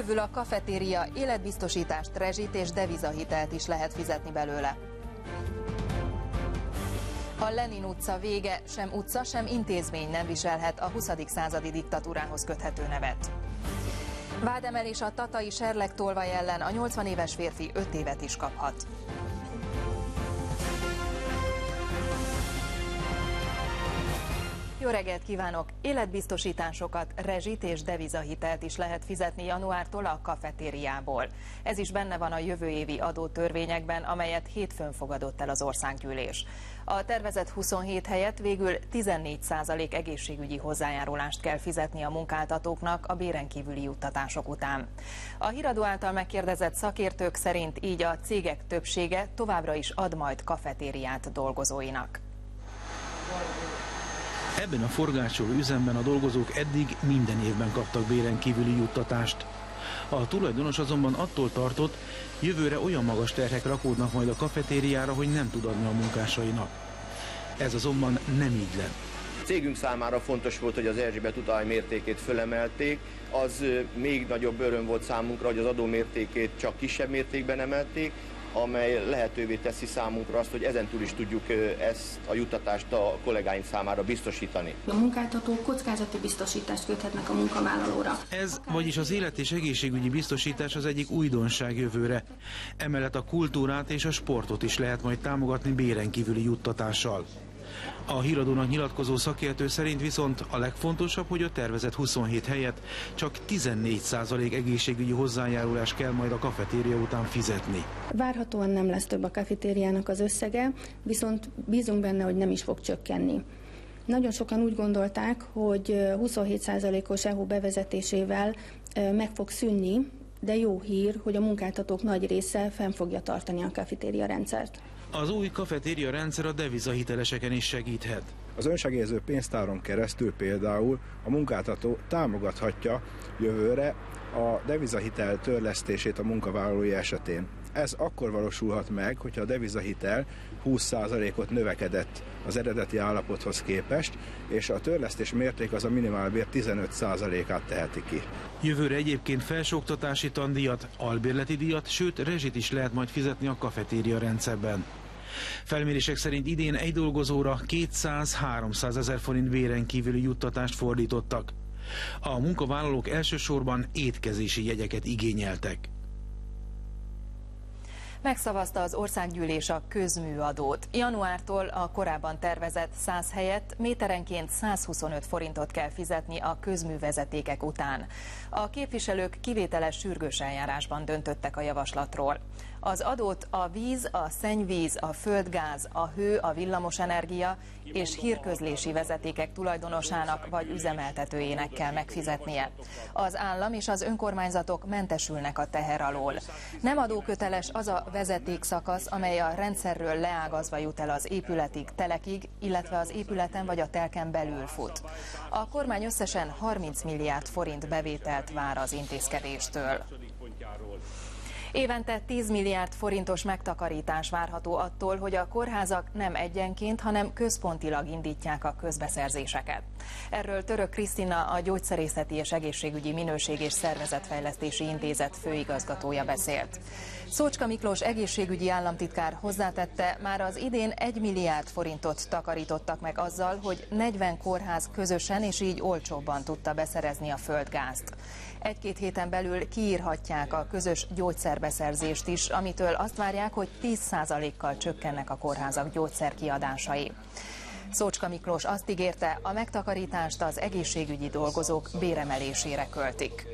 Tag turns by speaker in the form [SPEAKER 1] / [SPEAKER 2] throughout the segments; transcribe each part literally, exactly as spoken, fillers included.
[SPEAKER 1] Bővül a kafetéria, életbiztosítást, rezsit és devizahitelt is lehet fizetni belőle. A Lenin utca vége, sem utca, sem intézmény nem viselhet a huszadik századi diktatúrához köthető nevet. Vádemelés a tatai serlegtolvaj ellen, a nyolcvan éves férfi öt évet is kaphat. Jó reggelt kívánok! Életbiztosításokat, rezsit és devizahitelt is lehet fizetni januártól a kafetériából. Ez is benne van a jövő évi adótörvényekben, amelyet hétfőn fogadott el az országgyűlés. A tervezett huszonhét helyett végül tizennégy százalék egészségügyi hozzájárulást kell fizetni a munkáltatóknak a béren kívüli juttatások után. A híradó által megkérdezett szakértők szerint így a cégek többsége továbbra is ad majd kafetériát dolgozóinak.
[SPEAKER 2] Ebben a forgácsoló üzemben a dolgozók eddig minden évben kaptak béren kívüli juttatást. A tulajdonos azonban attól tartott, jövőre olyan magas terhek rakódnak majd a kafetériára, hogy nem tud adni a munkásainak. Ez azonban nem így lett.
[SPEAKER 3] Cégünk számára fontos volt, hogy az Erzsébet utalvány mértékét fölemelték. Az még nagyobb öröm volt számunkra, hogy az adó mértékét csak kisebb mértékben emelték, amely lehetővé teszi számunkra azt, hogy ezentúl is tudjuk ezt a juttatást a kollégáink számára biztosítani.
[SPEAKER 4] A munkáltatók kockázati biztosítást köthetnek a munkavállalóra.
[SPEAKER 2] Ez, vagyis az élet- és egészségügyi biztosítás az egyik újdonság jövőre. Emellett a kultúrát és a sportot is lehet majd támogatni béren kívüli juttatással. A híradónak nyilatkozó szakértő szerint viszont a legfontosabb, hogy a tervezett huszonhét helyett csak tizennégy százalék egészségügyi hozzájárulás kell majd a kafetéria után fizetni.
[SPEAKER 4] Várhatóan nem lesz több a kafetériának az összege, viszont bízunk benne, hogy nem is fog csökkenni. Nagyon sokan úgy gondolták, hogy huszonhét százalékos é u bevezetésével meg fog szűnni, de jó hír, hogy a munkáltatók nagy része fenn fogja tartani a kafetéria rendszert.
[SPEAKER 2] Az új kafetéria rendszer a devizahiteleseken is segíthet.
[SPEAKER 5] Az önsegélyező pénztáron keresztül például a munkáltató támogathatja jövőre a devizahitel törlesztését a munkavállalói esetén. Ez akkor valósulhat meg, hogyha a devizahitel húsz százalékot növekedett az eredeti állapothoz képest, és a törlesztés mérték az a minimálbér tizenöt százalékát teheti ki.
[SPEAKER 2] Jövőre egyébként felsőoktatási tandíjat, albérleti díjat, sőt rezsit is lehet majd fizetni a kafetéria rendszerben. Felmérések szerint idén egy dolgozóra kétszáz-háromszáz ezer forint béren kívüli juttatást fordítottak. A munkavállalók elsősorban étkezési jegyeket igényeltek.
[SPEAKER 1] Megszavazta az országgyűlés a közműadót. Januártól a korábban tervezett száz helyett méterenként százhuszonöt forintot kell fizetni a közművezetékek után. A képviselők kivételes sürgős eljárásban döntöttek a javaslatról. Az adót a víz, a szennyvíz, a földgáz, a hő, a villamosenergia és hírközlési vezetékek tulajdonosának vagy üzemeltetőjének kell megfizetnie. Az állam és az önkormányzatok mentesülnek a teher alól. Nem adóköteles az a vezetékszakasz, amely a rendszerről leágazva jut el az épületig, telekig, illetve az épületen vagy a telken belül fut. A kormány összesen harminc milliárd forint bevételt vár az intézkedéstől. Évente tíz milliárd forintos megtakarítás várható attól, hogy a kórházak nem egyenként, hanem központilag indítják a közbeszerzéseket. Erről Török Krisztina, a Gyógyszerészeti és Egészségügyi Minőség és Szervezetfejlesztési Intézet főigazgatója beszélt. Szócska Miklós egészségügyi államtitkár hozzátette, már az idén egy milliárd forintot takarítottak meg azzal, hogy negyven kórház közösen és így olcsóbban tudta beszerezni a földgázt. Egy-két héten belül kiírhatják a közös gyógyszerbeszerzést is, amitől azt várják, hogy tíz százalékkal csökkennek a kórházak gyógyszerkiadásai. Szócska Miklós azt ígérte, a megtakarítást az egészségügyi dolgozók béremelésére költik.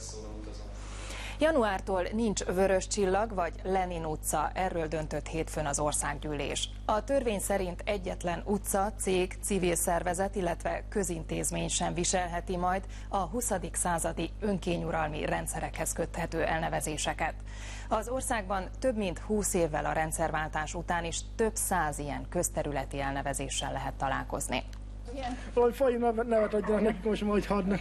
[SPEAKER 1] Januártól nincs Vörös Csillag vagy Lenin utca, erről döntött hétfőn az országgyűlés. A törvény szerint egyetlen utca, cég, civil szervezet, illetve közintézmény sem viselheti majd a huszadik századi önkényuralmi rendszerekhez köthető elnevezéseket. Az országban több mint húsz évvel a rendszerváltás után is több száz ilyen közterületi elnevezéssel lehet találkozni.
[SPEAKER 6] Valahogy faji nevet adjanak nekik most, hogy hadnak.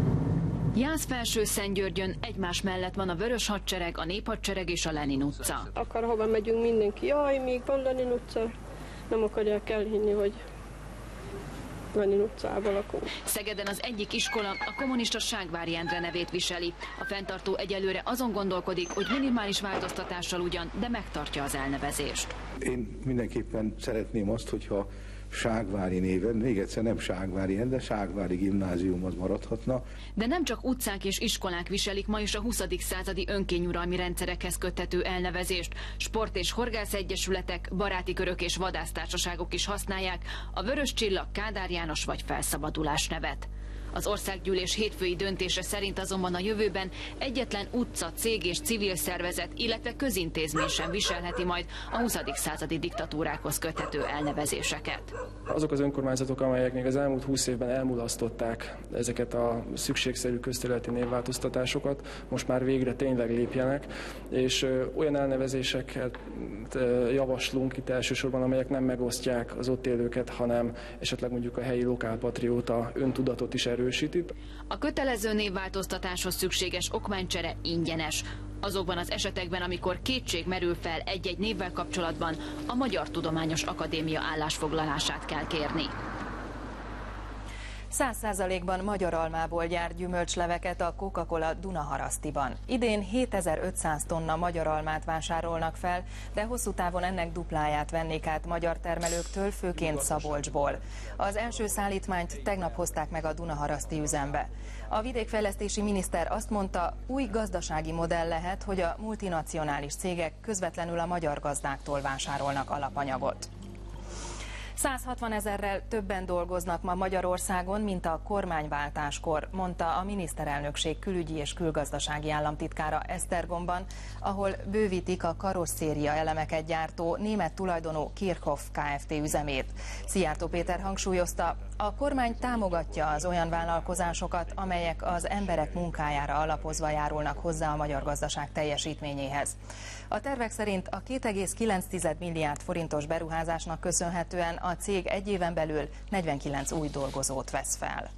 [SPEAKER 7] Jászfelső-Szentgyörgyön egymás mellett van a Vörös Hadsereg, a Néphadsereg és a Lenin utca.
[SPEAKER 8] Akárhova megyünk, mindenki, jaj, még van Lenin utca. Nem akarják elhinni, hogy Lenin utcában lakunk.
[SPEAKER 7] Szegeden az egyik iskola a kommunista Ságvári Endre nevét viseli. A fenntartó egyelőre azon gondolkodik, hogy minimális változtatással ugyan, de megtartja az elnevezést.
[SPEAKER 9] Én mindenképpen szeretném azt, hogyha Ságvári néven, még egyszer nem Ságvári Endre, Ságvári Gimnázium az maradhatna.
[SPEAKER 7] De nem csak utcák és iskolák viselik ma is a huszadik századi önkényuralmi rendszerekhez köthető elnevezést. Sport- és horgászegyesületek, baráti körök és vadásztársaságok is használják a Vörös Csillag, Kádár János vagy Felszabadulás nevet. Az országgyűlés hétfői döntése szerint azonban a jövőben egyetlen utca, cég és civil szervezet, illetve közintézmény sem viselheti majd a huszadik századi diktatúrákhoz köthető elnevezéseket.
[SPEAKER 10] Azok az önkormányzatok, amelyek még az elmúlt húsz évben elmulasztották ezeket a szükségszerű közterületi névváltoztatásokat, most már végre tényleg lépjenek, és olyan elnevezéseket javaslunk itt elsősorban, amelyek nem megosztják az ott élőket, hanem esetleg mondjuk a helyi lokálpatrióta öntudatot is erősítik.
[SPEAKER 7] A kötelező névváltoztatáshoz szükséges okmánycsere ingyenes. Azokban az esetekben, amikor kétség merül fel egy-egy névvel kapcsolatban, a Magyar Tudományos Akadémia állásfoglalását kell kérni.
[SPEAKER 1] száz százalékban magyar almából gyárt gyümölcsleveket a Coca-Cola Dunaharasztiban. Idén hétezer-ötszáz tonna magyar almát vásárolnak fel, de hosszú távon ennek dupláját vennék át magyar termelőktől, főként Szabolcsból. Az első szállítmányt tegnap hozták meg a Dunaharaszti üzembe. A vidékfejlesztési miniszter azt mondta, új gazdasági modell lehet, hogy a multinacionális cégek közvetlenül a magyar gazdáktól vásárolnak alapanyagot. száz hatvan ezerrel többen dolgoznak ma Magyarországon, mint a kormányváltáskor, mondta a miniszterelnökség külügyi és külgazdasági államtitkára Esztergomban, ahol bővítik a karosszéria elemeket gyártó német tulajdonú Kirchhoff Kft. Üzemét. Szijjártó Péter hangsúlyozta, a kormány támogatja az olyan vállalkozásokat, amelyek az emberek munkájára alapozva járulnak hozzá a magyar gazdaság teljesítményéhez. A tervek szerint a két egész kilenc milliárd forintos beruházásnak köszönhetően a cég egy éven belül negyvenkilenc új dolgozót vesz fel.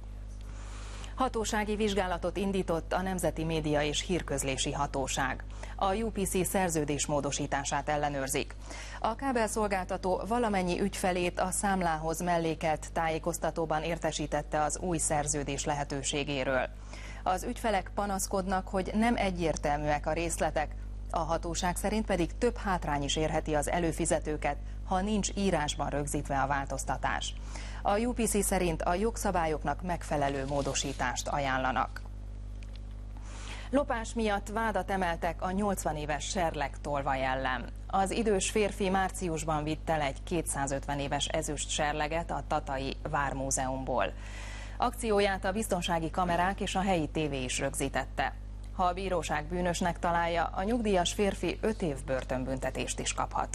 [SPEAKER 1] Hatósági vizsgálatot indított a Nemzeti Média és Hírközlési Hatóság. A U P C szerződés módosítását ellenőrzik. A kábelszolgáltató valamennyi ügyfelét a számlához mellékelt tájékoztatóban értesítette az új szerződés lehetőségéről. Az ügyfelek panaszkodnak, hogy nem egyértelműek a részletek, a hatóság szerint pedig több hátrány is érheti az előfizetőket, ha nincs írásban rögzítve a változtatás. A U P C szerint a jogszabályoknak megfelelő módosítást ajánlanak. Lopás miatt vádat emeltek a nyolcvan éves Serleg tolvaj ellen. Az idős férfi márciusban vitt el egy kétszázötven éves ezüst serleget a Tatai Vármúzeumból. Akcióját a biztonsági kamerák és a helyi tévé is rögzítette. Ha a bíróság bűnösnek találja, a nyugdíjas férfi öt év börtönbüntetést is kaphat.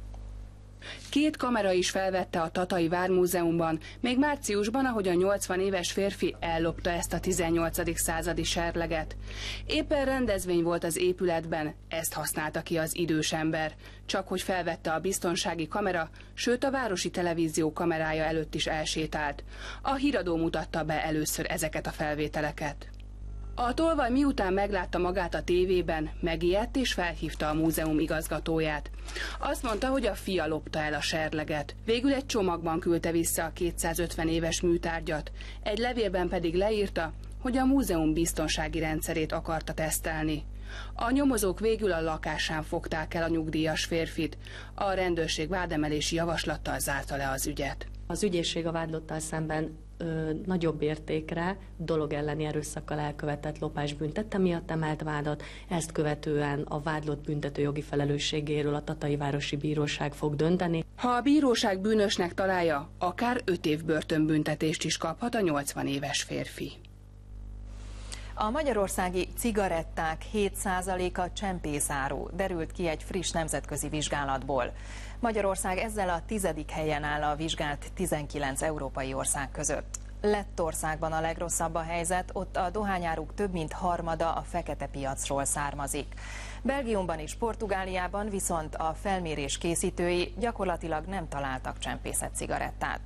[SPEAKER 11] Két kamera is felvette a Tatai Vármúzeumban, még márciusban, ahogy a nyolcvan éves férfi ellopta ezt a tizennyolcadik századi serleget. Éppen rendezvény volt az épületben, ezt használta ki az idős ember. Csak hogy felvette a biztonsági kamera, sőt a városi televízió kamerája előtt is elsétált. A híradó mutatta be először ezeket a felvételeket. A tolvaj miután meglátta magát a tévében, megijedt és felhívta a múzeum igazgatóját. Azt mondta, hogy a fia lopta el a serleget. Végül egy csomagban küldte vissza a kétszázötven éves műtárgyat, egy levélben pedig leírta, hogy a múzeum biztonsági rendszerét akarta tesztelni. A nyomozók végül a lakásán fogták el a nyugdíjas férfit. A rendőrség vádemelési javaslattal zárta le az ügyet.
[SPEAKER 12] Az ügyészség a vádlottal szemben ö, nagyobb értékre dolog elleni erőszakkal elkövetett lopásbüntetete miatt emelt vádat, ezt követően a vádlott büntetőjogi felelősségéről a Tatai Városi Bíróság fog dönteni.
[SPEAKER 11] Ha a bíróság bűnösnek találja, akár öt év börtönbüntetést is kaphat a nyolcvan éves férfi.
[SPEAKER 1] A magyarországi cigaretták hét százaléka csempészáru, derült ki egy friss nemzetközi vizsgálatból. Magyarország ezzel a tizedik helyen áll a vizsgált tizenkilenc európai ország között. Lettországban a legrosszabb a helyzet, ott a dohányáruk több mint harmada a fekete piacról származik. Belgiumban és Portugáliában viszont a felmérés készítői gyakorlatilag nem találtak csempészett cigarettát.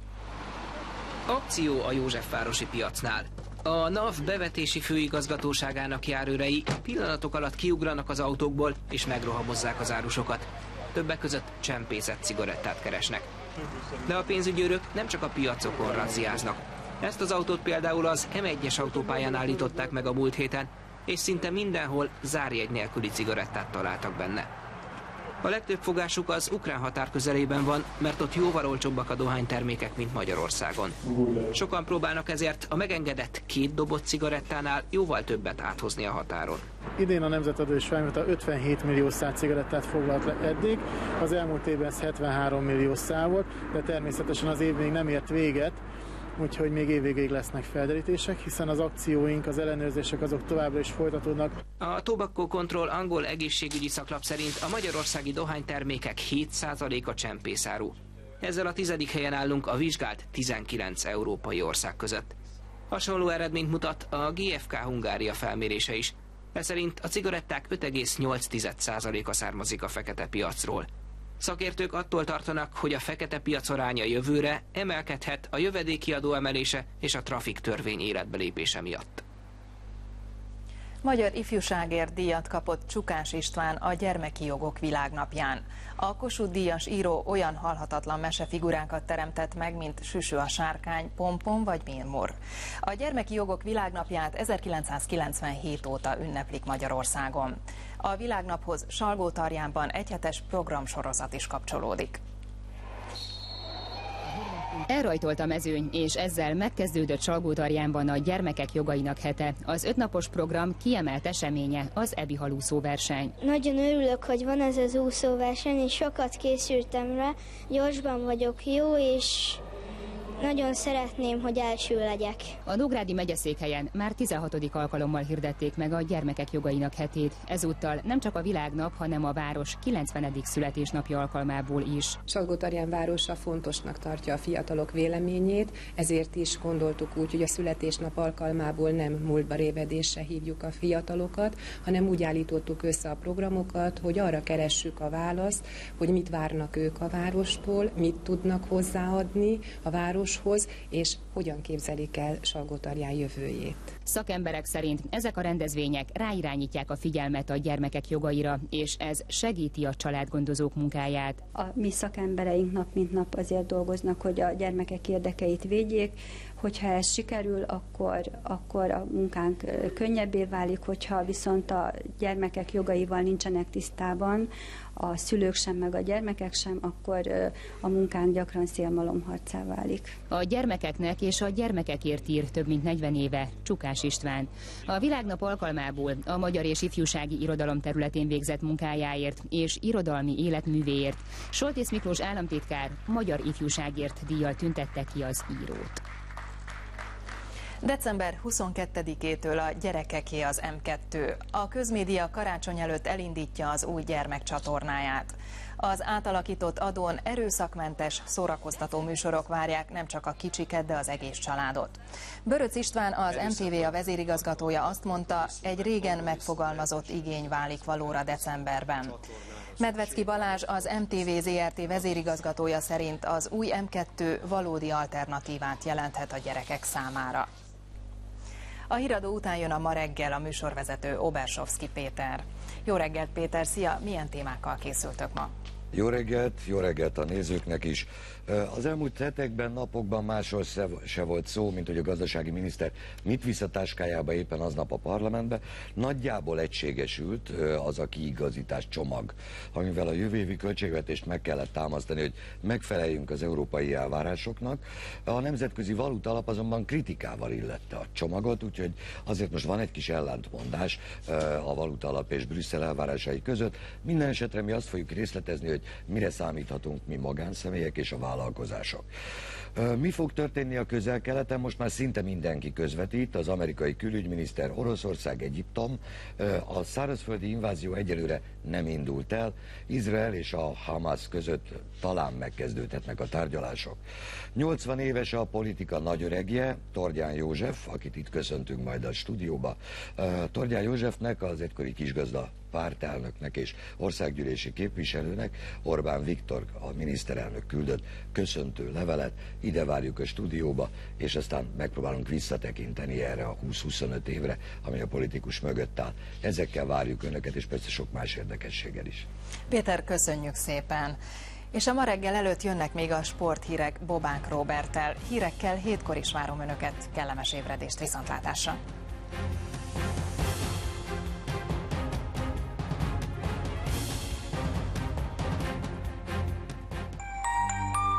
[SPEAKER 13] Akció a Józsefvárosi piacnál. A NAV bevetési főigazgatóságának járőrei pillanatok alatt kiugranak az autókból és megrohamozzák az árusokat. Többek között csempészett cigarettát keresnek. De a pénzügyőrök nem csak a piacokon razziáznak. Ezt az autót például az M egyes autópályán állították meg a múlt héten, és szinte mindenhol zárjegy nélküli cigarettát találtak benne. A legtöbb fogásuk az ukrán határ közelében van, mert ott jóval olcsóbbak a dohánytermékek, mint Magyarországon. Sokan próbálnak ezért a megengedett két dobott cigarettánál jóval többet áthozni a határon.
[SPEAKER 6] Idén a nemzetadó és vámhivatal ötvenhét millió szál cigarettát foglalt le eddig, az elmúlt évben ez hetvenhárom millió szál volt, de természetesen az év még nem ért véget, úgyhogy még évvégéig lesznek felderítések, hiszen az akcióink, az ellenőrzések azok továbbra is folytatódnak.
[SPEAKER 13] A Tobacco Control angol egészségügyi szaklap szerint a magyarországi dohánytermékek hét százaléka csempészáru. Ezzel a tizedik helyen állunk a vizsgált tizenkilenc európai ország között. Hasonló eredményt mutat a G F K Hungária felmérése is. Ez szerint a cigaretták öt egész nyolc százaléka származik a fekete piacról. Szakértők attól tartanak, hogy a fekete piac aránya jövőre emelkedhet a jövedéki adó emelése és a trafik törvény életbelépése miatt.
[SPEAKER 1] Magyar ifjúságért díjat kapott Csukás István a Gyermeki Jogok Világnapján. A Kossuth-díjas író olyan halhatatlan mesefigurákat teremtett meg, mint Süsü a sárkány, Pompom vagy Mirmur. A Gyermeki Jogok Világnapját ezerkilencszázkilencvenhét óta ünneplik Magyarországon. A világnaphoz Salgótarjánban egyhetes programsorozat is kapcsolódik.
[SPEAKER 8] Elrajtolt a mezőny, és ezzel megkezdődött Salgótarjánban a gyermekek jogainak hete. Az ötnapos program kiemelt eseménye az Ebi halúszóverseny.
[SPEAKER 14] Nagyon örülök, hogy van ez az úszóverseny, és sokat készültem rá, gyorsban vagyok jó, és nagyon szeretném, hogy első legyek.
[SPEAKER 8] A Nógrádi megyeszékhelyen már tizenhatodik alkalommal hirdették meg a gyermekek jogainak hetét. Ezúttal nem csak a világnap, hanem a város kilencvenedik születésnapja alkalmából is.
[SPEAKER 15] Salgótarján városa fontosnak tartja a fiatalok véleményét, ezért is gondoltuk úgy, hogy a születésnap alkalmából nem múltba révedésre hívjuk a fiatalokat, hanem úgy állítottuk össze a programokat, hogy arra keressük a választ, hogy mit várnak ők a várostól, mit tudnak hozzáadni a város és hogyan képzelik el Salgótarján jövőjét.
[SPEAKER 8] Szakemberek szerint ezek a rendezvények ráirányítják a figyelmet a gyermekek jogaira, és ez segíti a családgondozók munkáját.
[SPEAKER 16] A mi szakembereink nap mint nap azért dolgoznak, hogy a gyermekek érdekeit védjék. Hogyha ez sikerül, akkor, akkor a munkánk könnyebbé válik, hogyha viszont a gyermekek jogaival nincsenek tisztában, a szülők sem, meg a gyermekek sem, akkor a munkánk gyakran szélmalomharccá válik.
[SPEAKER 8] A gyermekeknek és a gyermekekért ír több mint negyven éve Csukás István. A világnap alkalmából a magyar és ifjúsági irodalom területén végzett munkájáért és irodalmi életművéért Soltész Miklós államtitkár Magyar Ifjúságért díjjal tüntette ki az írót.
[SPEAKER 1] december huszonkettedikétől a gyerekeké az M kettő. A közmédia karácsony előtt elindítja az új gyermekcsatornáját. Az átalakított adón erőszakmentes, szórakoztató műsorok várják nem csak a kicsiket, de az egész családot. Böröc István, az M T V a vezérigazgatója azt mondta, egy régen megfogalmazott igény válik valóra decemberben. Medvecki Balázs, az M T V Zé Er Té vezérigazgatója szerint az új M kettő valódi alternatívát jelenthet a gyerekek számára. A híradó után jön a Ma reggel, a műsorvezető Obersovszky Péter. Jó reggelt, Péter, szia! Milyen témákkal készültök ma?
[SPEAKER 17] Jó reggelt, jó reggelt a nézőknek is. Az elmúlt hetekben, napokban másról se volt szó, mint hogy a gazdasági miniszter mit visz a táskájába éppen aznap a parlamentbe. Nagyjából egységesült az a kiigazítás csomag, amivel a jövő évi költségvetést meg kellett támasztani, hogy megfeleljünk az európai elvárásoknak. A Nemzetközi Valutalap azonban kritikával illette a csomagot, úgyhogy azért most van egy kis ellentmondás a Valutalap és Brüsszel elvárásai között. Minden esetre mi azt fogjuk részletezni, hogy mire számíthatunk mi magánszemélyek és a vállalkozások. Mi fog történni a Közel-Keleten? Most már szinte mindenki közvetít, az amerikai külügyminiszter, Oroszország, Egyiptom. A szárazföldi invázió egyelőre nem indult el. Izrael és a Hamas között talán megkezdődhetnek a tárgyalások. nyolcvan éves a politika nagyöregje, Tordján József, akit itt köszöntünk majd a stúdióba. Tordján Józsefnek, az egykori kisgazda pártelnöknek és országgyűlési képviselőnek Orbán Viktor, a miniszterelnök küldött köszöntő levelet. Ide várjuk a stúdióba, és aztán megpróbálunk visszatekinteni erre a húsz-huszonöt évre, ami a politikus mögött áll. Ezekkel várjuk önöket, és persze sok más érdekességgel is.
[SPEAKER 1] Péter, köszönjük szépen! És a ma reggel előtt jönnek még a sporthírek Bobánk Róberttel. Hírekkel hétkor is várom Önöket. Kellemes ébredést, viszontlátásra!